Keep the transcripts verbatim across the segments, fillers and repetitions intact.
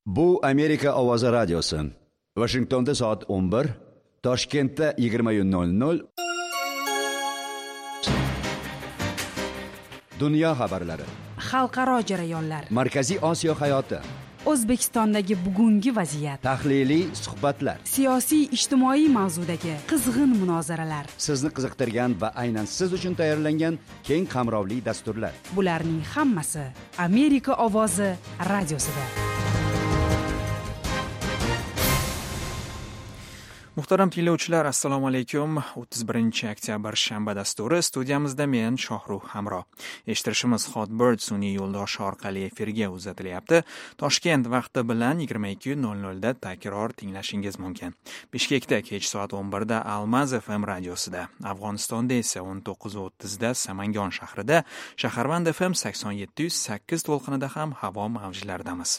Bu Amerika ovozi radiosi. Washingtonda soat o'n bir, Toshkentda yigirma nol nol. Dunyo xabarlari. Xalqaro jarayonlar. Markaziy Osiyo hayoti. O'zbekistondagi bugungi vaziyat. Tahliliy suhbatlar. Siyosiy ijtimoiy mavzudagi qizg'in munozaralar. Sizni qiziqtirgan va aynan siz uchun tayyorlangan keng qamrovli dasturlar. Bularning hammasi Amerika ovozi radiosida. Muhtaram tinglovchilar, assalomu alaykum. o'ttiz birinchi oktyabr shanba dasturi studiyamizda men Shohruh Hamro. Eshittirishimiz Hotbird sun'iy yo'ldoshi orqali efirga uzatilyapti. Toshkent vaqti bilan yigirma ikki nol nol da takror tinglashingiz mumkin. Bishkekda kech soat o'n bir da Almaz F M radiosida, Afg'onistonda esa o'n to'qqiz o'ttiz da Samangon shahrida, Shaharvand F M sakson yetti sakkiz to'lqinida ham havo mavjlaridamiz.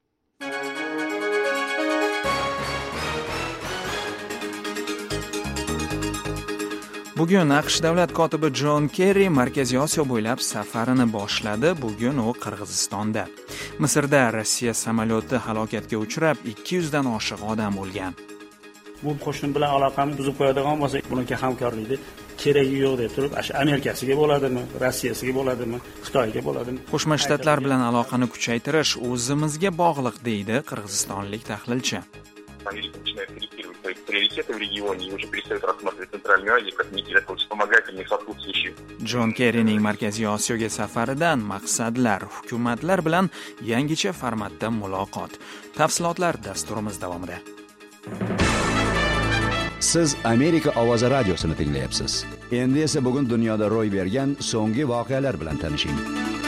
Bugun AQSh davlat kotibi Jon Kerri Markaziy Osiyo bo'ylab safarini boshladi. Bugun u Qirg'izistonda. Misrda Rossiya samolyoti halokatga uchrab, ikki yuz dan oshiq odam o'lgan. Bu qo'shni bilan aloqani buzib qo'yadigan bo'lsa, bunga hamkorlikni keragi yo'q deb turib, Amerikasiga bo'ladimi, Rossiyasiga bo'ladimi, Xitoyga bo'ladimi? Qo'shma Shtatlar bilan aloqani kuchaytirish o'zimizga bog'liq, deydi qirg'izistonlik tahlilchi. Америка начинает корректировать свои приоритеты в регионе и уже перестает рассматривать Центральную Азию как некий такой вспомогательный сопутствующий. Jon Kerrining Markaziy Osiyoga safaridan maqsadlar, hukumatlar bilan yangicha formatda muloqot. Tafsilotlar dasturimiz davomida. Siz Amerika ovozi radiosini tinglayapsiz. Endi esa bugun dunyoda ro'y bergan so'nggi voqealar bilan tanishing.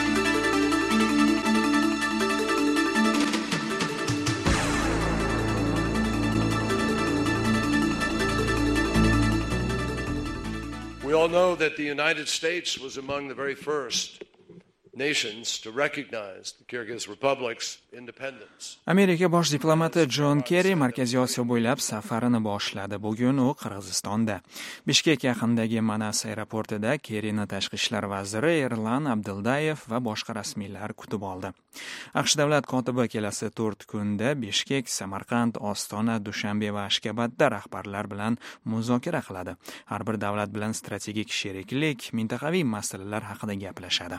We all know that the United States was among the very first nations to recognize the Kyrgyz Republic's independence. Amerika bosh diplomati Jon Kerri Markaziy Osiyo bo'ylab safarini boshladi. Bugun u Qirg'izistonda. Bishkek yaqinidagi Manas aeroportida Kerrini tashqi ishlar vaziri Erlan Abduldayev va boshqa rasmiylar kutib oldi. AQSh davlat kotibi kelasi to'rt kunda Bishkek, Samarqand, Ostona, Dushanbe va Ashgabatda rahbarlar bilan muzokara qiladi. Har bir davlat bilan strategik sheriklik, mintaqaviy masalalar haqida gaplashadi.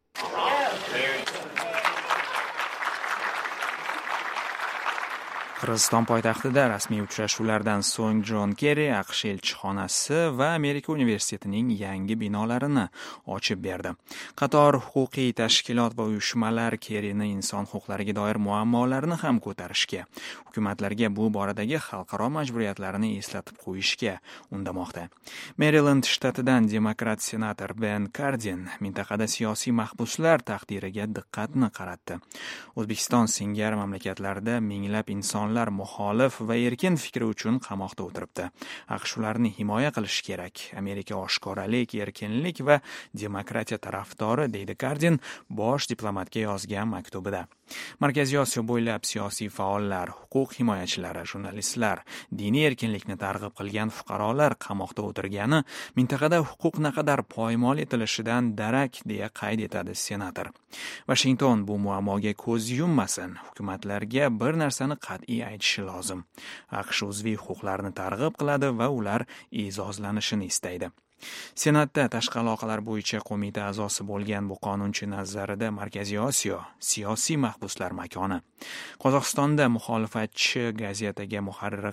Qirg'iziston poytaxtida rasmiy uchrashuvlardan so'ng Jon Kerri AQSh elchixonasi va Amerika universitetining yangi binolarini ochib berdi. Qator huquqiy tashkilot va uyushmalar Kerrini inson huquqlariga doir muammolarini ham ko'tarishga, hukumatlarga bu boradagi xalqaro majburiyatlarini eslatib qo'yishga undamoqda. Maryland shtatidan demokrat senator Ben Cardin mintaqada siyosiy mahbuslar taqdiriga diqqatni qaratdi. O'zbekiston singari mamlakatlarda minglab inson muxolif va erkin fikri uchun qamoqda o'tiribdi. AQSh ularni himoya qilish kerak. Amerika oshkoralik, erkinlik va demokratiya tarafdori, deydi Cardin bosh diplomatga yozgan maktubida. Markaziy Osiyo bo'ylab siyosiy faollar, huquq himoyachilari, jurnalistlar, diniy erkinlikni targ'ib qilgan fuqarolar qamoqda o'tirgani mintaqada huquq naqadar poymol etilishidan darak, deya qayd etadi senator. Washington bu muammoga ko'z yummasin, hukumatlarga bir narsani qat'iy aytishi lozim. AQSh uzviy huquqlarni targ'ib qiladi va ular e'zozlanishini istaydi. Senatda tashqi aloqalar bo'yicha qo'mita a'zosi bo'lgan bu qonunchi nazarida Markaziy Osiyo siyosiy mahbuslar makoni. Qozog'istonda muxolifatchi gazetaga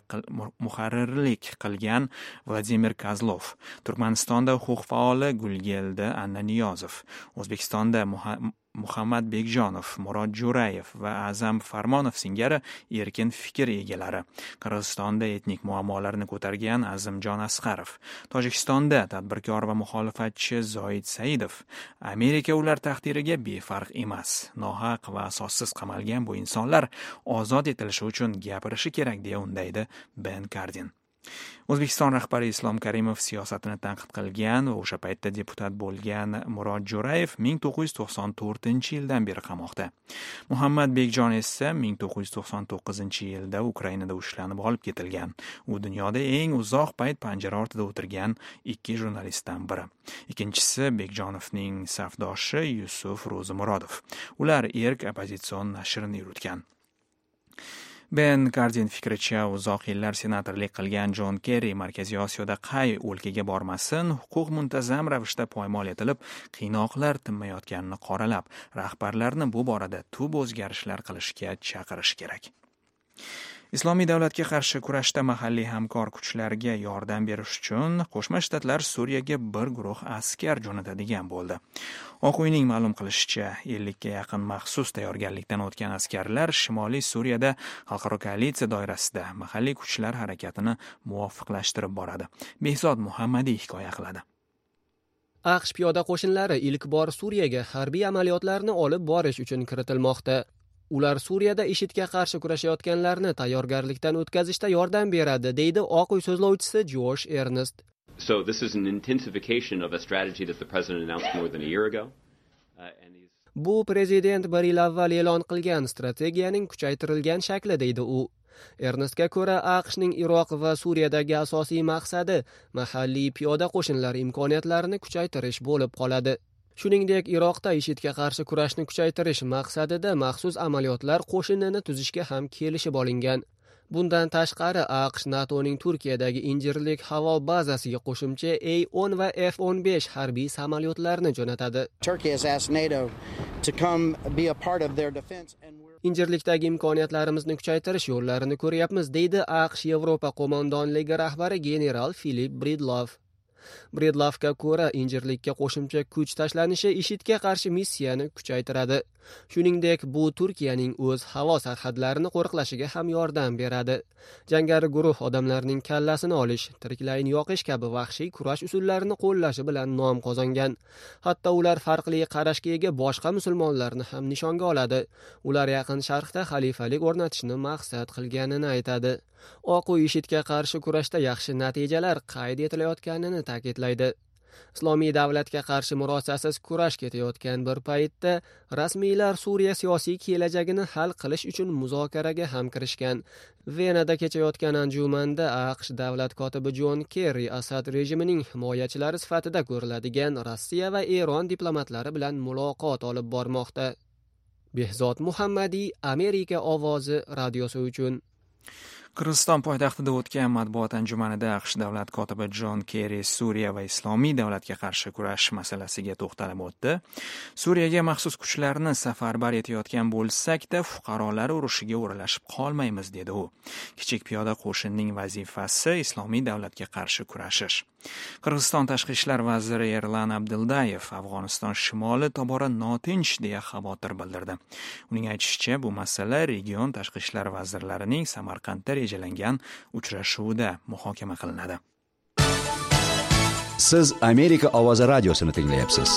muharrirlik qilgan Vladimir Kozlov, Turkmanistonda huquq faoli Gulgeldi Annaniyozov, O'zbekistonda Muhammad Bekjonov, Murod Jo'rayev va Azam Farmonov singari erkin fikr egalari. Qirg'izistonda etnik muammolarni ko'targan Azimjon Asqarov, Tojikistonda tadbirkor va muxolifatchi Zoid Saidov. Amerika ular taqdiriga befarq emas. Nohaq va asossiz qamalgan bu insonlar ozod etilishi uchun gapirishi kerak, deya undaydi Ben Cardin. O'zbekiston rahbari Islom Karimov siyosatini tanqid qilgan va o'sha paytda deputat bo'lgan Murod Jo'rayev ming to'qqiz yuz to'qson to'rtinchi yildan beri qamoqda. Muhammad Bekjon esa ming to'qqiz yuz to'qson to'qqizinchi yilda Ukrainada ushlanib olib ketilgan. U dunyoda eng uzoq payt panjara ortida o'tirgan ikki jurnalistdan biri. Ikkinchisi Bekjonovning safdoshi Yusuf Ro'zimurodov. Ular Erk oppozitsion nashrini yuritgan. Ben Guardian fikricha, uzoq yillar senatorlik qilgan Jon Kerri Markaziy Osiyoda qay o'lkaga bormasin, huquq muntazam ravishda poymol etilib, qiynoqlar tinmayotganini qoralab, rahbarlarni bu borada tub o'zgarishlar qilishga chaqirish kerak. Islomiy davlatga qarshi kurashda mahalliy hamkor kuchlarga yordam berish uchun Qo'shma Shtatlar Suriyaga bir guruh askar jo'natadigan bo'ldi. Oq uyning ma'lum qilishicha, ellikka yaqin maxsus tayyorgarlikdan o'tgan askarlar Shimoliy Suriyada xalqaro koalitsiya doirasida mahalliy kuchlar harakatini muvofiqlashtirib boradi. Behzod Muhammadiy hikoya qiladi. AQSh piyoda qo'shinlari ilk bor Suriyaga harbiy amaliyotlarni olib borish uchun kiritilmoqda. Ular Suriyada IShIDga qarshi kurashayotganlarni tayyorgarlikdan o'tkazishda yordam beradi, deydi Oq uy so'zlovchisi Josh Earnest. So this is an intensification of a strategy that the president announced more than a year ago. Uh, and he's... Bu prezident bir yil avval e'lon qilgan strategiyaning kuchaytirilgan shakli, deydi u. Ernestga ko'ra, AQShning Iroq va Suriyadagi asosiy maqsadi mahalliy piyoda qo'shinlar imkoniyatlarini kuchaytirish bo'lib qoladi. Shuningdek, Iroqda IShIDga qarshi kurashni kuchaytirish maqsadida maxsus amaliyotlar qo'shinini tuzishga ham kelishib olingan. Bundan tashqari, AQSh NATOning Turkiyadagi Injirlik havo bazasiga qo'shimcha A o'n va F o'n besh harbiy samolyotlarni jo'natadi. Injirlikdagi imkoniyatlarimizni kuchaytirish yo'llarini ko'ryapmiz, deydi AQSh Yevropa qo'mondonligi rahbari general Philip Breedlove. Breedlove'ga ko'ra, injirlikka qo'shimcha kuch tashlanishi IShIDga qarshi missiyani kuchaytiradi. Shuningdek, bu Turkiyaning o'z havo sarhadlarini qo'riqlashiga ham yordam beradi. Jangari guruh odamlarning kallasini olish, tiriklayin yoqish kabi vahshiy kurash usullarini qo'llashi bilan nom qozongan. Hatto ular farqli qarashga ega boshqa musulmonlarni ham nishonga oladi. Ular Yaqin Sharqda xalifalik o'rnatishni maqsad qilganini aytadi. Oq uy IShIDga qarshi kurashda yaxshi natijalar qayd etilayotganini ta'kidlaydi. Islomiy davlatga qarshi murosasiz kurash ketayotgan bir paytda rasmiylar Suriya siyosiy kelajagini hal qilish uchun muzokaraga ham kirishgan. Venada kechayotgan anjumanda AQSh davlat kotibi Jon Kerri Asad rejimining himoyachilari sifatida ko'riladigan Rossiya va Eron diplomatlari bilan muloqot olib bormoqda. Behzod Muhammadiy, Amerika ovozi radiosi uchun. Qirg'iziston poytaxtida o'tgan matbuot anjumanida AQSh davlat kotibi Jon Kerri Suriya va islomiy davlatga qarshi kurash masalasiga to'xtalib o'tdi. Suriyaga maxsus kuchlarni safarbar etayotgan bo'lsak-da, fuqarolar urushiga o'ralashib qolmaymiz, dedi u. Kichik piyoda qo'shinning vazifasi islomiy davlatga qarshi kurashish. Qirg'iziston tashqi ishlar vaziri Erlan Abduldayev Afg'oniston shimoli tobora notinch deya xavotir bildirdi. Uning aytishicha, bu masala region tashqi ishlar vazirlarining Samarqandda rejalangan uchrashuvida muhokama qilinadi. Siz Amerika ovozi radiosini tinglayapsiz.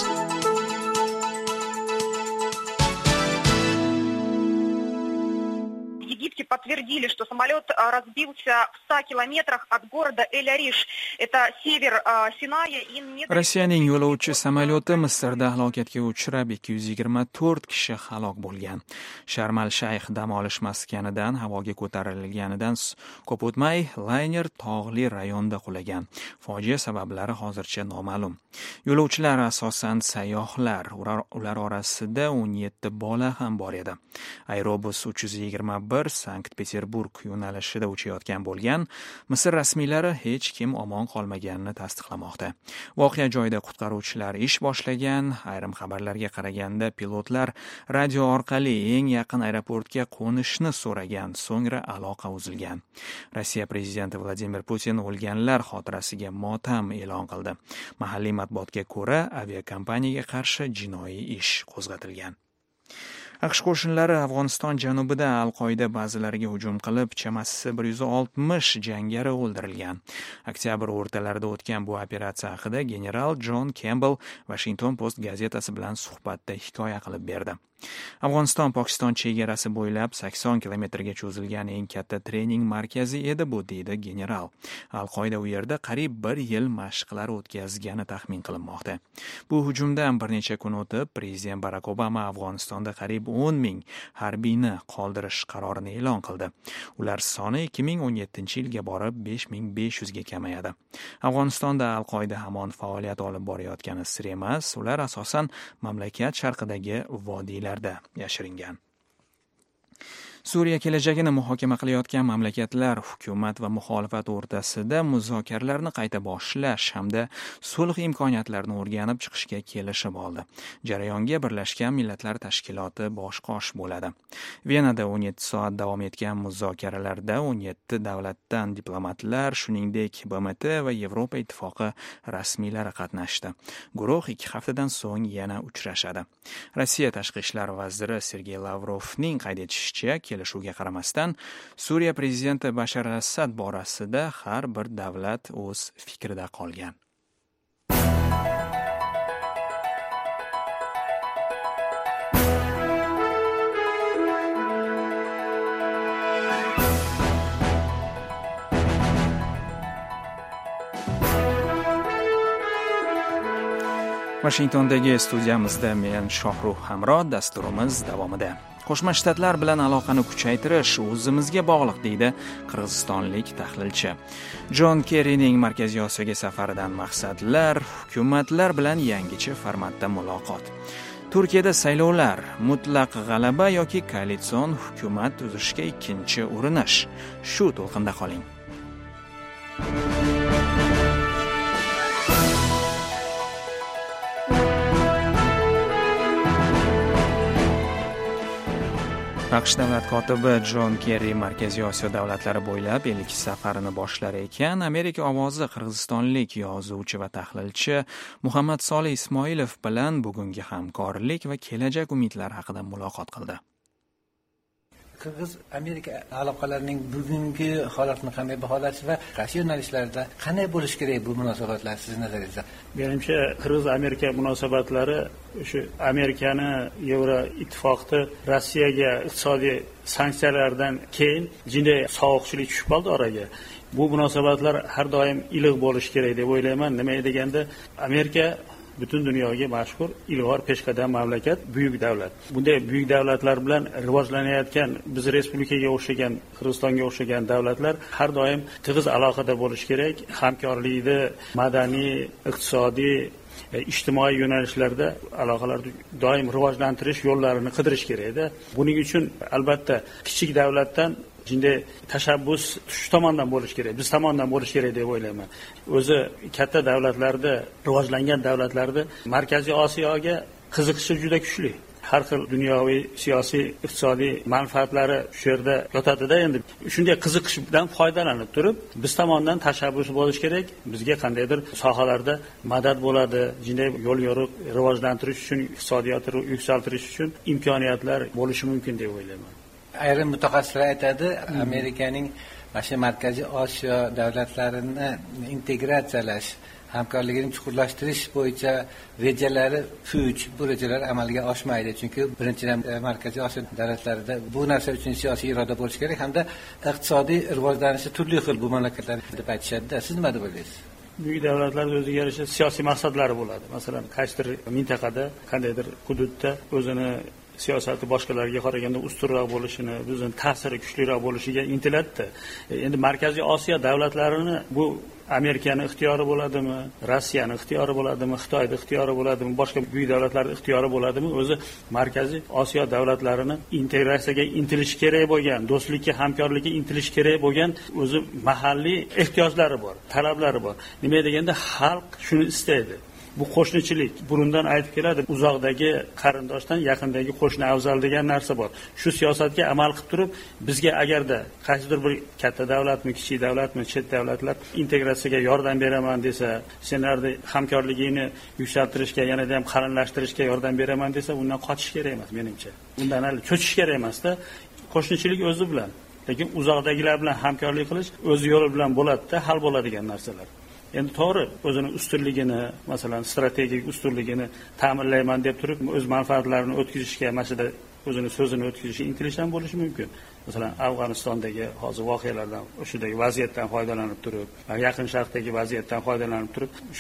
Подтвердили, что самолет разбился в ста километрах от города Эль-Ариш. Это север Синая. Rossiyaning yo'lovchi samolyoti Misrda halokatga uchrab ikki yuz yigirma to'rt kishi halok bo'lgan. Sharm al-Shayx dam olish maskanidan havoga ko'tarilganidan ko'p o'tmay layner tog'li rayonda qulagan. Fojia sabablari hozircha noma'lum. Yo'lovchilar asosan sayyohlar, ular orasida o'n yetti bola ham bor edi. Aerobus uch yuz yigirma bir Sankt-Peterburg yo'nalishida uchayotgan bo'lgan. Misr rasmiylari hech kim omon qolmaganini tasdiqlamoqda. Voqea joyida qutqaruvchilar ish boshlagan. Ayrim xabarlarga qaraganda pilotlar radio orqali eng yaqin aeroportga qo'nishni so'ragan, so'ngra aloqa uzilgan. Rossiya prezidenti Vladimir Putin o'lganlar xotirasiga motam e'lon qildi. Mahalliy matbuotga ko'ra, aviakompaniyaga qarshi jinoiy ish qo'zg'atilgan. AQSh qo'shinlari Afg'oniston janubida Al-Qoida bazalariga hujum qilib, chamasi bir yuz oltmish jangari o'ldirilgan. Oktyabr o'rtalarida o'tgan bu operatsiya haqida general John Campbell Washington Post gazetasi bilan suhbatda hikoya qilib berdi. Afg'oniston Pokiston chegarasi bo'ylab sakson kilometrga cho'zilgan eng katta trening markazi edi bu, deydi general. Al-Qoida u yerda qariyb bir yil mashqlar o'tkazgani taxmin qilinmoqda. Bu hujumdan bir necha kun o'tib, prezident Barack Obama Afg'onistonda qariyb o'n ming harbiyni qoldirish qarorini e'lon qildi. Ular soni ikki ming o'n yettinchi yilga borib besh ming besh yuz ga kamayadi. Afg'onistonda Al-Qoida hamon faoliyat olib borayotgani sir emas. Ular asosan mamlakat sharqidagi vodiylar yashiringan. Suriya kelajagini muhokama qilayotgan mamlakatlar hukumat va muxolifat o'rtasida muzokaralarni qayta boshlash hamda sulh imkoniyatlarini o'rganib chiqishga kelishib oldi. Jarayonga Birlashgan Millatlar Tashkiloti bosh-qosh bo'ladi. Venada o'n yetti soat davom etgan muzokaralarda o'n yetti davlatdan diplomatlar, shuningdek B M T va Yevropa Ittifoqi rasmiylari qatnashdi. Guruh ikki haftadan so'ng yana uchrashadi. Rossiya tashqi ishlar vaziri Sergey Lavrovning qayd etishicha, kelishuvga qaramasdan Suriya prezidenti Bashar al-Assad borasida har bir davlat o'z fikrida qolgan. Washingtondagi studiyamizda men Shohruh Hamro, dasturimiz davomida. Qo'shma Shtatlar bilan aloqani kuchaytirish o'zimizga bog'liq, deydi qirg'izistonlik tahlilchi. Jon Kerrining Markaziy Osiyoga safaridan maqsadlar, hukumatlar bilan yangicha formatda muloqot. Turkiyada saylovlar, mutlaq g'alaba yoki koalitsion hukumat tuzishga ikkinchi urinish. Shu to'lqinda qoling. AQSh davlat kotibi Jon Kerri Markaziy Osiyo davlatlari bo'ylab ilk safarini boshlar ekan, Amerika ovozi qirg'izistonlik yozuvchi va tahlilchi Muhammad Solih Ismoilov bilan bugungi hamkorlik va kelajak umidlari haqida muloqot qildi. Qirg'iz Amerika aloqalarining bugungi holatini qanday baholasiz va qaysi yo'nalishlarda qanday bo'lish kerak bu munosabatlar sizning nazaringizda? Menimcha Qirg'iz Amerika munosabatlari shu Amerikani Yevro ittifoqni Rossiyaga iqtisodiy sanksiyalardan keyin jinday sovuqchilik tushib qoldi oraga. Bu munosabatlar har doim iliq bo'lishi kerak deb o'ylayman. Nima deganda Amerika butun dunyoga mashhur ilg'or peshqadam mamlakat, buyuk davlat. Bunday buyuk davlatlar bilan rivojlanayotgan biz respublikaga o'xshagan, Qirg'izistonga o'xshagan davlatlar har doim tig'iz aloqada bo'lish kerak. Hamkorlikda madaniy, iqtisodiy, ijtimoiy yo'nalishlarda aloqalarni doim rivojlantirish yo'llarini qidirish kerak-da. Buning uchun albatta kichik davlatdan jinday tashabbus tush tomondan bo'lish kerak, biz tomondan bo'lish kerak deb o'ylayman. O'zi katta davlatlarda, rivojlangan davlatlarda Markaziy Osiyoga qiziqishi juda kuchli. Har xil dunyoviy, siyosiy, iqtisodiy manfaatlari shu yerda yotadi-da. Endi shunday qiziqishdan foydalanib turib, biz tomondan tashabbus bo'lish kerak. Bizga qandaydir sohalarda madad bo'ladi, jinday yo'l yo'riq rivojlantirish uchun, iqtisodiyotni yuksaltirish uchun imkoniyatlar bo'lishi mumkin deb o'ylayman. Ayrim mutaxassislar aytadi, Amerikaning mana Markaziy Osiyo davlatlarini integratsiyalash, hamkorligini chuqurlashtirish bo'yicha rejalari puch, bu rejalar amalga oshmaydi. Chunki birinchidan Markaziy Osiyo davlatlarida bu narsa uchun siyosiy iroda bo'lishi kerak hamda iqtisodiy rivojlanishi turli xil bu mamlakatlar deb aytishadi. Siz nima deb o'ylaysiz? Buyuk davlatlarda o'ziga yarasha siyosiy maqsadlari bo'ladi. Masalan, qaysidir mintaqada, qandaydir hududda o'zini siyosati boshqalarga qaraganda ustunroq bo'lishini, o'zining ta'siri kuchliroq bo'lishiga intiladi. Endi Markaziy Osiyo davlatlarini bu Amerikaning ixtiyori bo'ladimi, Rossiyaning ixtiyori bo'ladimi, Xitoyning ixtiyori bo'ladimi, boshqa buyuk davlatlarning ixtiyori bo'ladimi? O'zi Markaziy Osiyo davlatlarini integratsiyaga intilish kerak bo'lgan, do'stlikka, hamkorlikka intilish kerak bo'lgan o'zi mahalliy ehtiyojlari bor, talablari bor. Nima deganda xalq shuni istaydi. Bu qo'shnichilik burundan aytib keladi. Uzoqdagi qarindoshdan yaqindagi qo'shni afzal degan narsa bor. Shu siyosatga amal qilib turib, bizga agarda qaysidir bir katta davlatmi, kichik davlatmi, chet davlatlar integratsiyaga yordam beraman desa, senlarni hamkorligini yuksaltirishga, yanada ham qalinlashtirishga yordam beraman desa, undan qochish kerak emas menimcha. Undan hali cho'chish kerak emas-da. Qo'shnichilik o'zi bilan, lekin uzoqdagilar bilan hamkorlik qilish o'z yo'li bilan bo'ladi-da, hal bo'ladigan narsalar. Endi to'g'ri, o'zining ustunligini, masalan, strategik ustunligini ta'minlayman deb turib, o'z manfaatlarini o'tkazishga, masala o'zining so'zini o'tkazishga intilish ham bo'lishi mumkin. Masalan, Afg'onistondagi hozir voqealardan, o'shadagi vaziyatdan foydalanib turib, Yaqin Sharqdagi vaziyatdan foydalanib turib, shu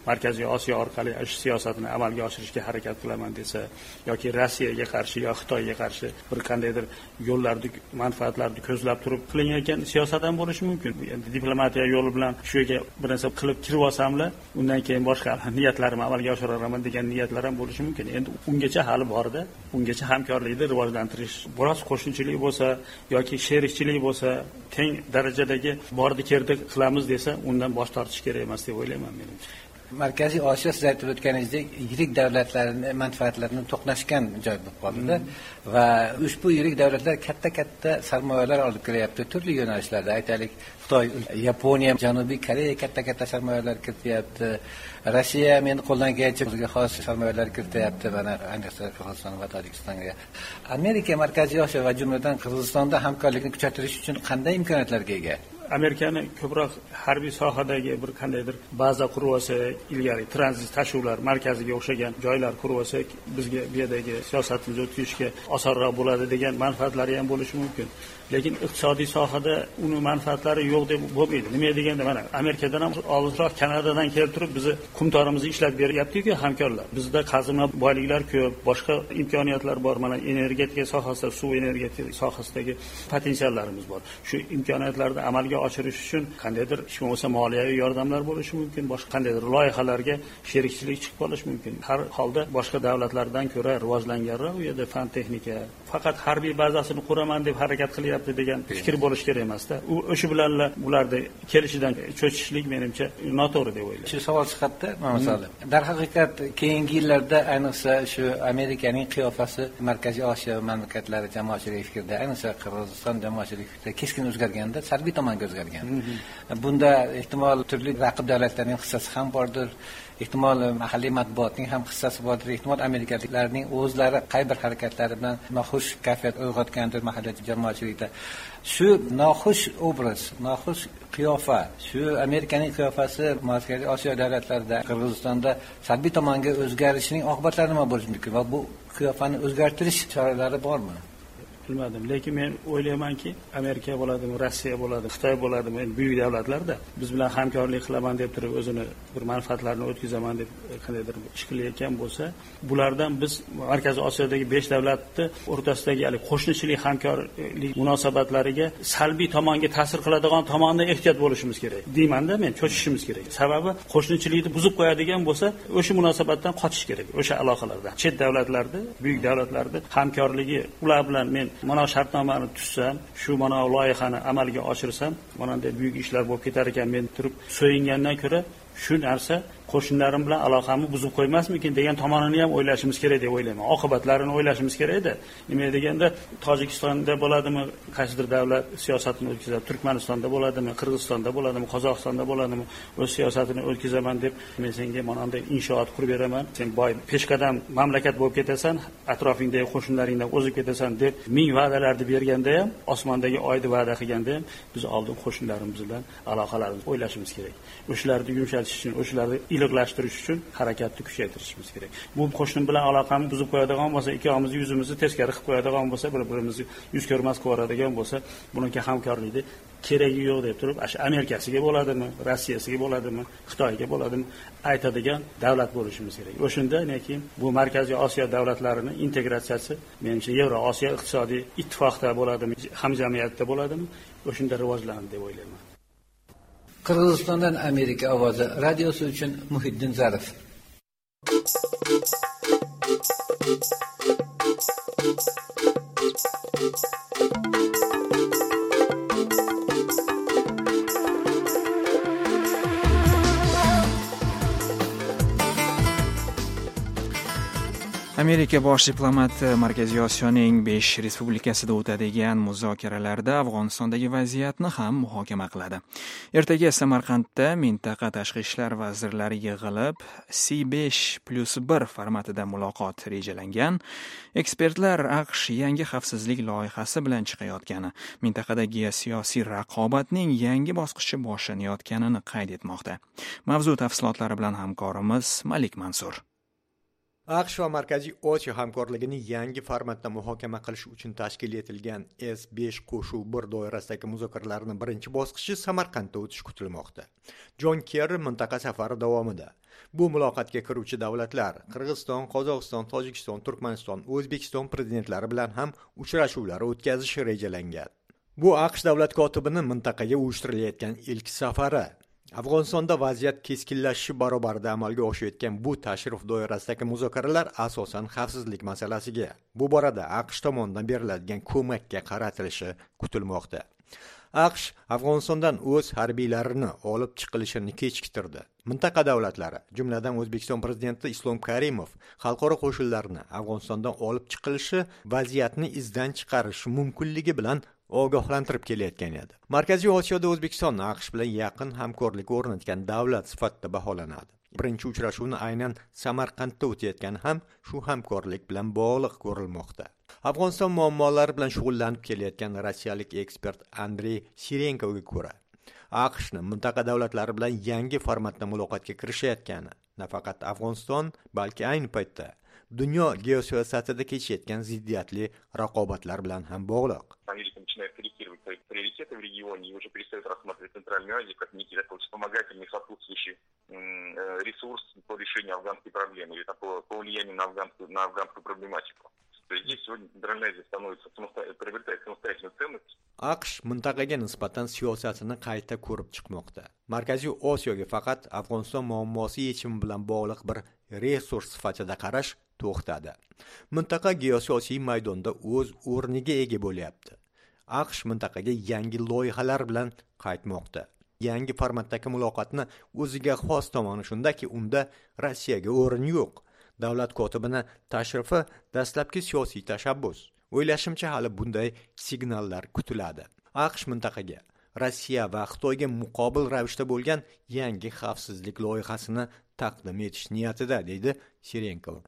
Markaziy Osiyo orqali ish siyosatini amalga oshirishga harakat qilaman desa yoki Rossiyaga qarshi yoki Xitoyga qarshi bir qandaydir yo'llarni, manfaatlarni ko'zlab turib qilinayotgan siyosat ham bo'lishi mumkin. Endi diplomatiya yo'li bilan shu yerga bir narsa qilib kirib olsamlar, undan keyin boshqa niyatlarimni amalga oshiraman degan niyatlar ham bo'lishi mumkin. Endi ungacha hali borda, ungacha hamkorlikni rivojlantirish, biroz qo'shnichilik bo'lsa yoki sherikchilik bo'lsa, teng darajadagi bordi kerdi qilamiz desa, undan bosh tortish kerak emas deb o'ylayman menimcha. Markaziy Osiyo siz aytib o'tganingizdek, yirik davlatlarning manfaatlarini to'qnashgan joy bo'lib qoldi va ushbu yirik davlatlar katta-katta sarmoyalar olib kiryapti turli yo'nalishlarda. Aytaylik, Xitoy, Yaponiya, Janubiy Koreya katta-katta sarmoyalar kirityapti. Rossiya meni qo'ldan kelgancha o'ziga xos sarmoyalar kirityapti, mana ayniqsa Qirg'iziston va Tojikistonga. Amerika Markaziy Osiyo va jumladan Qirg'izistonda hamkorlikni kuchaytirish uchun qanday imkoniyatlarga ega? Amerikani ko'proq harbiy sohadagi bir qandaydir baza qurib olsa, ilgari tranzit tashuvlar markaziga o'xshagan joylar qurib olsa, bizga bu yerdagi siyosatimizni o'tkazishga osonroq bo'ladi degan manfaatlari ham bo'lishi mumkin. Lekin iqtisodiy sohada uni manfaatlari yo'q deb bo'lmaydi. Nima deganda, mana Amerikadan ham oldinroq Kanadadan kelib turib bizni qumtorimizni ishlab beryapti-ku hamkorlar. Bizda qazima boyliklar ko'p, boshqa imkoniyatlar bor. Mana energetika sohasida, suv energetika sohasidagi potensiallarimiz bor. Shu imkoniyatlarni amalga oshirish uchun qandaydir hech bo'lmasa moliyaviy yordamlar bo'lishi mumkin, boshqa qandaydir loyihalarga sherikchilik chiqib qolishi mumkin. Har holda boshqa davlatlardan ko'ra rivojlanganroq u yerda fan texnika, faqat harbiy bazasini quraman deb harakat qilyapti degan fikr bo'lish kerak emas-da. U o'sha bilanlar bularni kelishidan cho'chishlik menimcha noto'g'ri deb o'ylayman. Shu savol chiqadi, masalan. Darhaqiqat keyingi yillarda ayniqsa shu Amerikaning qiyofasi Markaziy Osiyo mamlakatlari jamoatchiligi fikrida, ayniqsa Qirg'iziston jamoatchiligi fikrida keskin o'zgarganda, salbiy tomonga o'zgargan. Bunda ehtimol turli raqib davlatlarning hissasi ham bordir. Ehtimol mahalliy matbuotning ham hissasi bordir. Ehtimol amerikaliklarning o'zlari qay bir harakatlari bilan noxush kayfiyat uyg'otgandir mahalliy jamoatchilikda. Shu noxush obraz, noxush qiyofa, shu Amerikaning qiyofasi Markaziy Osiyo davlatlarida, Qirg'izistonda salbiy tomonga o'zgarishining oqibatlari nima bo'lishi mumkin va bu qiyofani o'zgartirish choralari bormi? Bilmadim, lekin men o'ylaymanki, Amerika bo'ladimi, Rossiya bo'ladimi, Xitoy bo'ladimi, buyuk davlatlarda biz bilan hamkorlik qilaman deb turib o'zini bir manfaatlarini o'tkazaman deb qandaydir ish qilayotgan bo'lsa, bulardan biz Markaziy Osiyodagi besh davlatni o'rtasidagi hali qo'shnichilik hamkorlik munosabatlariga salbiy tomonga ta'sir qiladigan tomonda ehtiyot bo'lishimiz kerak. Deymanda men cho'chishimiz kerak. Sababi qo'shnichilikni buzib qo'yadigan bo'lsa, o'sha munosabatdan qochish kerak. O'sha aloqalardan. Chet davlatlarda, buyuk davlatlarda hamkorligi ular bilan men mana shartnomani tuzsam, shu mana loyihani amalga oshirsam, mana bunday buyuk ishlar bo'lib ketar ekan, men turib so'yingandan ko'ra shu narsa qo'shnilarim bilan aloqamni buzib qo'ymasmikin degan tomonini ham o'ylashimiz kerak deb o'ylayman. Oqibatlarini o'ylashimiz kerak-da. Nima deganda, Tojikistonda bo'ladimi, qaysidir davlat siyosatini o'tkazadi, Turkmanistonda bo'ladimi, Qirg'izistonda bo'ladimi, Qozog'istonda bo'ladimi, o'z siyosatini o'tkazaman deb men senga mana bunday inshoot qurib beraman. Sen boy peshqadam mamlakat bo'lib ketasan, atrofingdagi qo'shnilaringdan o'zib ketasan deb ming va'dalarni berganda ham, osmondagi oyni va'da qilganda ham biz oldin qo'shnilarimiz bilan aloqalarimizni o'ylashimiz kerak. O'shalarni yumshatish uchun, o'shalarni iliqlashtirish uchun harakatni kuchaytirishimiz kerak. Bu qo'shni bilan aloqamizni buzib qo'yadigan bo'lsa, ikkimizni yuzimizni teskari qilib qo'yadigan bo'lsa, bir-birimizni yuz ko'rmas qilib yuboradigan bo'lsa, buniki hamkorlikni keragi yo'q deb turib, ash Amerikasiga bo'ladimi, Rossiyasiga bo'ladimi, Xitoyga bo'ladimi aytadigan davlat bo'lishimiz kerak. O'shunda lekin bu Markaziy Osiyo davlatlarining integratsiyasi menimcha Yevro Osiyo iqtisodiy ittifoqda bo'ladimi, hamjamiyatda bo'ladimi, o'shunda rivojlanadi deb o'ylayman. Qirg'izistondan Amerika ovozi radiosi uchun Muhiddin Zarif. Amerika bosh diplomati Markaziy Osiyoning besh respublikasida o'tadigan muzokaralarda Afg'onistondagi vaziyatni ham muhokama qiladi. Ertaga Samarqandda mintaqa tashqi ishlar vazirlari yig'ilib, C besh plus bir formatida muloqot rejalangan. Ekspertlar AQSh yangi xavfsizlik loyihasi bilan chiqayotgani, mintaqadagi siyosiy raqobatning yangi bosqichi boshlanayotganini qayd etmoqda. Mavzu tafsilotlari bilan hamkorimiz Malik Mansur. aqsh va Markaziy Osiyo hamkorligini yangi formatda muhokama qilish uchun tashkil etilgan S besh qo'shuv bir doirasidagi muzokaralarning birinchi bosqichi Samarqandda o'tishi kutilmoqda. Jon Kerri mintaqa safari davomida bu muloqotga kiruvchi davlatlar Qirg'iziston, Qozog'iston, Tojikiston, Turkmaniston, O'zbekiston prezidentlari bilan ham uchrashuvlar o'tkazish rejalangan. Bu aqsh davlat kotibining mintaqaga uyushtirilayotgan ilk safari. Afg'onistonda vaziyat keskinlashishi barobarida amalga oshayotgan bu tashrif doirasidagi muzokaralar asosan xavfsizlik masalasiga, bu borada aqsh tomonidan beriladigan ko'makka qaratilishi kutilmoqda. aqsh Afg'onistondan o'z harbiylarini olib chiqilishini kechiktirdi. Mintaqa davlatlari, jumladan O'zbekiston prezidenti Islom Karimov, xalqaro qo'shinlarni Afg'onistondan olib chiqilishi vaziyatni izdan chiqarishi mumkinligi bilan ogohlantirib kelayotgan edi. Markaziy Osiyoda O'zbekiston aqsh bilan yaqin hamkorlik o'rnatgan davlat sifatida baholanadi. Birinchi uchrashuvni aynan Samarqandda o'tayotgani ham shu hamkorlik bilan bog'liq ko'rilmoqda. Afg'oniston muammolari bilan shug'ullanib kelayotgan rossiyalik ekspert Andrey Sirenkoga ko'ra, aqshning mintaqa davlatlari bilan yangi formatda muloqotga kirishayotgani nafaqat Afg'oniston, balki ayni paytda dunyo geosiyosatida kechayotgan ziddiyatli raqobatlar bilan ham bog'liq. Америка начинает корректировать свои приоритеты в регионе и уже перестает рассматривать Центральную Азию как некий такой вспомогательный, сопутствующий ресурс по решению афганской проблемы или такого по влиянию на афганскую, на афганскую проблематику. То есть здесь сегодня Центральная Азия становится приобретает самостоятельную ценность. aqsh mintaqaga nisbatan siyosatini qayta ko'rib chiqmoqda. Markaziy Osiyoga faqat Afg'oniston muammosi yechimi bilan bog'liq bir resurs sifatida qarash to'xtadi. Mintaqa geosiyosiy maydonda o'z o'rniga ega bo'lyapti. aqsh mintaqaga yangi loyihalar bilan qaytmoqda. Yangi formatdagi muloqotni o'ziga xos tomoni shundaki, unda Rossiyaga o'rin yo'q. Davlat kotibini tashrifi dastlabki siyosiy tashabbus. O'ylashimcha hali bunday signallar kutiladi. aqsh mintaqaga Rossiya va Xitoyga muqobil ravishda bo'lgan yangi xavfsizlik loyihasini taqdim etish niyatida, deydi Sirenkov.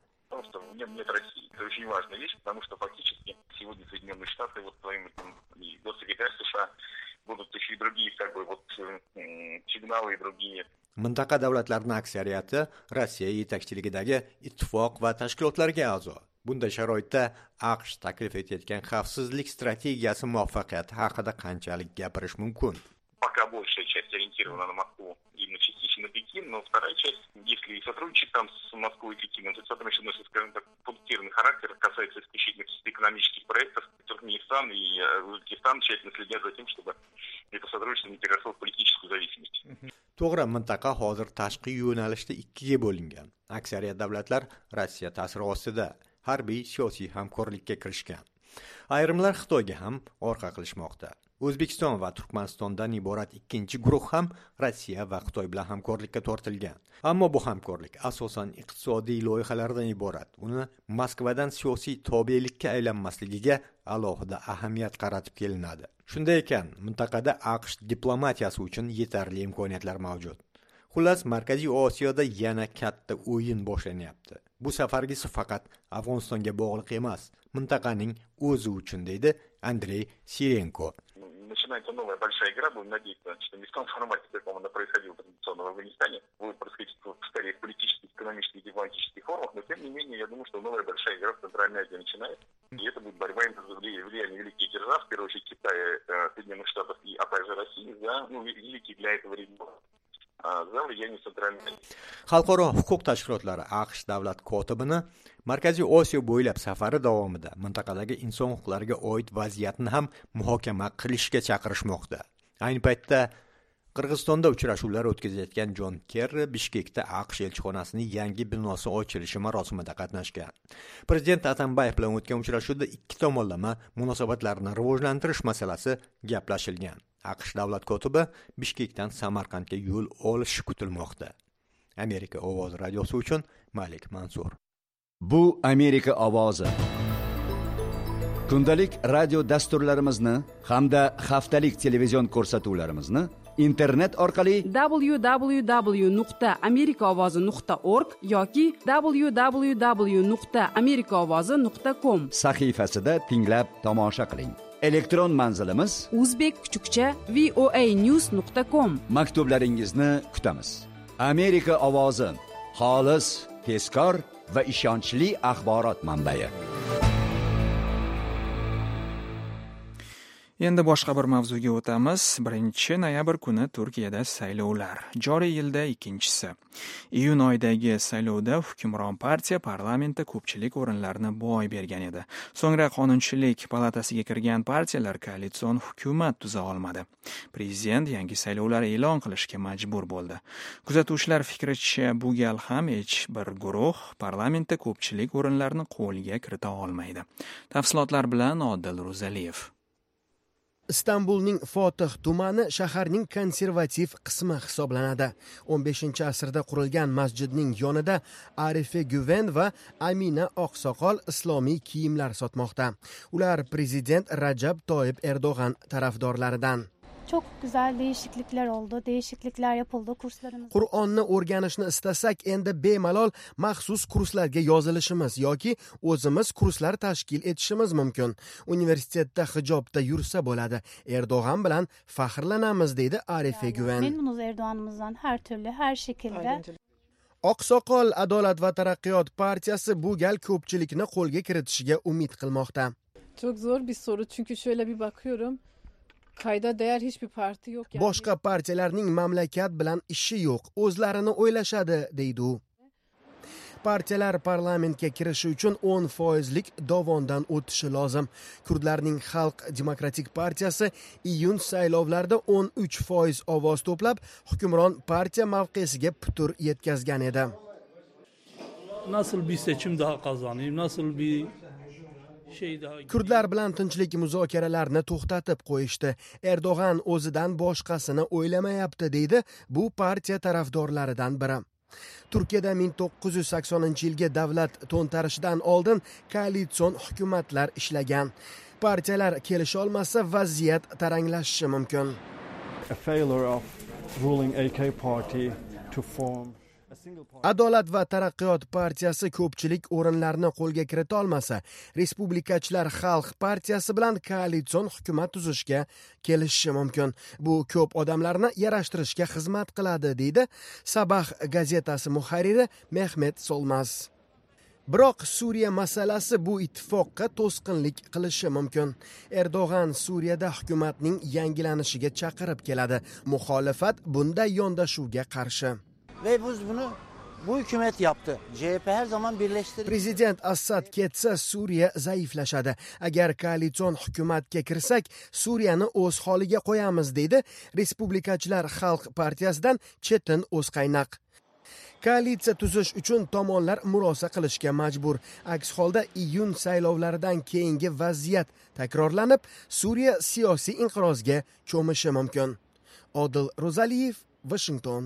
Нет России. Это очень важная вещь, потому что фактически сегодня Соединенные Штаты вот своим и госсекретарь США будут еще и другие как бы вот сигналы и другие. Mintaqa davlatlarining aksariyati Rossiya yetakchiligidagi ittifoq va tashkilotlarga a'zo. Bunday sharoitda aqsh taklif etayotgan xavfsizlik strategiyasi muvaffaqiyati haqida qanchalik gapirish mumkin? Пока большая часть ориентирована на Москву, именно частично на Пекин, но вторая часть, если и сотрудничать там с Москвой и Пекином, то сотрудничество носит, скажем так, пунктирный характер, касается исключительно экономических проектов. Туркменистан и Узбекистан тщательно следят за тем, чтобы это сотрудничество не переросло в политическую зависимость. To'g'ri, mintaqa hozir tashqi yo'nalishda ikkiga bo'lingan. Aksariyat davlatlar Rossiya ta'siri ostida harbiy siyosiy hamkorlikka kirishgan. Ayrimlar Xitoyga ham orqa qilishmoqda. O'zbekiston va Turkmanistondan iborat ikkinchi guruh ham Rossiya va Xitoy bilan hamkorlikka tortilgan. Ammo bu hamkorlik asosan iqtisodiy loyihalardan iborat. Uni Moskvadan siyosiy tobelikka aylanmasligiga alohida ahamiyat qaratib kelinadi. Shunday ekan, mintaqada aqsh diplomatiyasi uchun yetarli imkoniyatlar mavjud. Xullas, Markaziy Osiyoda yana katta o'yin boshlanyapti. Bu safargisi faqat Afg'onistonga bog'liq emas, mintaqaning o'zi uchun, deydi Andrey Sirenko. Начинается новая большая игра, будем надеяться, что не в том формате, как она происходила традиционно в Афганистане, будет происходить скорее в политических, экономических и дипломатических формах, но тем не менее, я думаю, что новая большая игра в Центральной Азии начинается, и это будет борьба за влияние великих держав, в первую очередь Китая, Соединенных Штатов и, а также России, за ну, великий для этого региона. Xalqaro huquq tashkilotlari aqsh davlat kotibini Markaziy Osiyo bo'ylab safari davomida mintaqadagi inson huquqlariga oid vaziyatni ham muhokama qilishga chaqirishmoqda. Ayni paytda Qirg'izistonda uchrashuvlar o'tkazayotgan Jon Kerri Bishkekda aqsh elchixonasining yangi binosi ochilishi marosimida qatnashgan. Prezident Atambayev bilan o'tgan uchrashuvda ikki tomonlama munosabatlarni rivojlantirish masalasi gaplashilgan. aqsh davlat kotibi Bishkekdan Samarqandga yo'l olishi kutilmoqda. Amerika ovozi radiosi uchun Malik Mansur. Bu Amerika ovozi. Kundalik radio dasturlarimizni hamda haftalik televizion ko'rsatuvlarimizni internet orqali w w w nuqta amerika ovozi nuqta org yoki w w w nuqta amerika ovozi nuqta com sahifasida tinglab tomosha qiling. Elektron manzilimiz uzbek kuchukcha voa news nuqta com. Maktublaringizni kutamiz. Amerika ovozi, xolis, tezkor va ishonchli axborot manbai. Endi boshqa bir mavzuga o'tamiz. birinchi noyabr kuni Turkiyada saylovlar. Joriy yilda ikkinchisi. Iyun oyidagi saylovda hukmron partiya parlamentda ko'pchilik o'rinlarni boy bergan edi. So'ngra Qonunchilik palatasiga kirgan partiyalar koalitsion hukumat tuza olmadi. Prezident yangi saylovlar e'lon qilishga majbur bo'ldi. Kuzatuvchilar fikricha, bu gal ham hech bir guruh parlamentda ko'pchilik o'rinlarni qo'lga kirita olmaydi. Tafsilotlar bilan Odil Ro'zaliyev. Istanbulning Fotih tumani shaharning konservativ qismi hisoblanadi. o'n beshinchi asrda qurilgan masjidning yonida Arife Güven va Amina Oqsoqol islomiy kiyimlar sotmoqda. Ular prezident Rajab Toyyib Erdo'g'an tarafdorlaridan. Çok güzel değişiklikler oldu. Değişiklikler yapıldı. Kurslarımız. Qur'onni o'rganishni istasak, endi bemalol maxsus kurslarga yozilishimiz yoki o'zimiz kurslar tashkil etishimiz mumkin. Universitetda hijobda yursa bo'ladi. Erdo'g'an bilan faxrlanamiz, deydi Arife Güven. Memnunuz Erdoğan'ımızdan her türlü, her şekilde. Oqsoqol Adolat va taraqqiyot partiyasi bu gal ko'pchilikni qo'lga kiritishiga umid qilmoqda. Çok zor bir soru çünkü şöyle bir bakıyorum. Kayda değer hiçbir parti yok. Yani. Boshqa partiyalarning mamlakat bilan ishi yo'q, o'zlarini o'ylashadi, deydi u. Partiyalar parlamentga kirishi uchun o'n foizlik dovondan o'tishi lozim. Kurdlarning Xalq demokratik partiyasi iyun saylovlarida o'n uch foiz ovoz to'plab, hukmron partiya mavqesiga putur yetkazgan edi. Nasıl bir seçim daha kazanayım, nasıl bir Kurdlar bilan tinchlik muzokaralarini to'xtatib qo'yishdi. Erdo'g'an o'zidan boshqasini o'ylamayapti, deydi bu partiya tarafdorlaridan biri. Turkiyada ming to'qqiz yuz saksoninchi yilgi davlat to'ntarishidan oldin koalitsion hukumatlar ishlagan. Partiyalar kelisha olmasa vaziyat taranglashishi mumkin. A failure of ruling A K party to form Adolat va taraqqiyot partiyasi ko'pchilik o'rinlarni qo'lga kirita olmasa, Respublikachilar Xalq partiyasi bilan koalitsion hukumat tuzishga kelishishi mumkin. Bu ko'p odamlarni yarashtirishga xizmat qiladi, deydi Sabah gazetasi muharriri Mehmet Solmaz. Biroq Suriya masalasi bu ittifoqqa to'sqinlik qilishi mumkin. Erdo'g'an Suriyada hukumatning yangilanishiga chaqirib keladi. Muxolifat bunday yondashuvga qarshi. Ve biz bunu bu hükümet yaptı. C H P her zaman birleştirdi. Prezident Assad ketsa Suriya zaiflashadi. Agar koalitsion hukumatga kirsak, Suriyani o'z holiga qo'yamiz, deydi Respublikachilar Xalq partiyasidan Chetin O'zqaynoq. Koalitsiya tuzish uchun tomonlar murosa qilishga majbur. Aks holda iyun saylovlaridan keyingi vaziyat takrorlanib, Suriya siyosiy inqirozga cho'mishi mumkin. Odil Ro'zaliyev, Washington.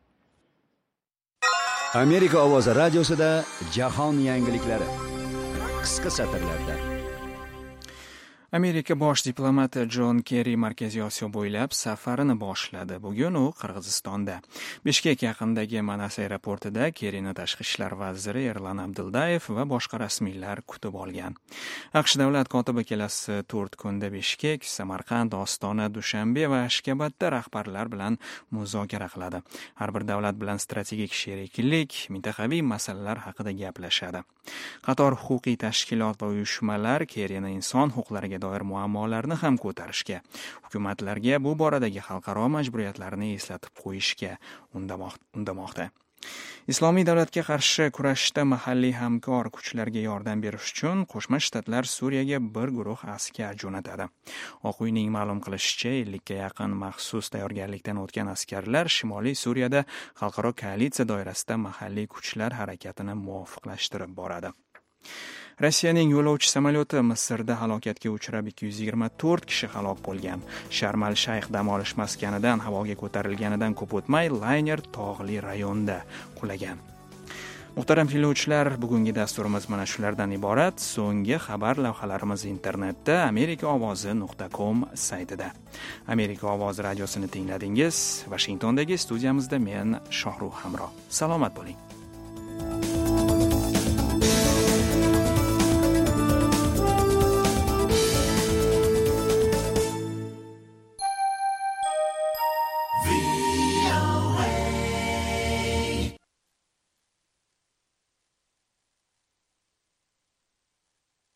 Amerika ovozi radiosida jahon yangiliklari qisqa satrlarda. Amerika bosh diplomati Jon Kerri Markaziy Osiyo bo'ylab safarini boshladi. Bugun u Qirg'izistonda. Bishkek yaqinidagi Manas aeroportida Kerrini tashqi ishlar vaziri Erlan Abdullayev va boshqa rasmiylar kutib olgan. AQSh davlat kotibi kelasi to'rt kunda Bishkek, Samarqand, Ostona, Dushanbe va Ashgabatda rahbarlar bilan muzokara qiladi. Har bir davlat bilan strategik sheriklik, mintaqaviy masalalar haqida gaplashadi. Qator huquqiy tashkilot va uyushmalar Kerrini inson huquqlariga doir muammolarni ham ko'tarishga, hukumatlarga bu boradagi xalqaro majburiyatlarni eslatib qo'yishga undamoqda. Islomiy davlatga qarshi kurashishda mahalliy hamkor kuchlarga yordam berish uchun Qo'shma Shtatlar Suriyaga bir guruh askar jo'natadi. Oq uyning ma'lum qilishicha, ellikka yaqin maxsus tayyorgarlikdan o'tgan askarlar Shimoliy Suriyada xalqaro koalitsiya doirasida mahalliy kuchlar harakatini muvofiqlashtirib boradi. Rossiyaning yo'lovchi samolyoti Misrda halokatga uchrab ikki yuz yigirma to'rt kishi halok bo'lgan. Sharm al-Shayx dam olish maskanidan havoga ko'tarilganidan ko'p o'tmay layner tog'li rayonda qulagan. Muhtaram tinglovchilar, bugungi dasturimiz mana shulardan iborat. So'nggi xabar lavhalarimiz internetda amerika ovozi nuqta com saytida. Amerika ovozi radiosini tingladingiz. Washingtondagi studiyamizda men Shohruh Hamro. Salomat bo'ling.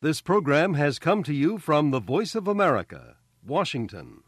This program has come to you from the Voice of America, Washington.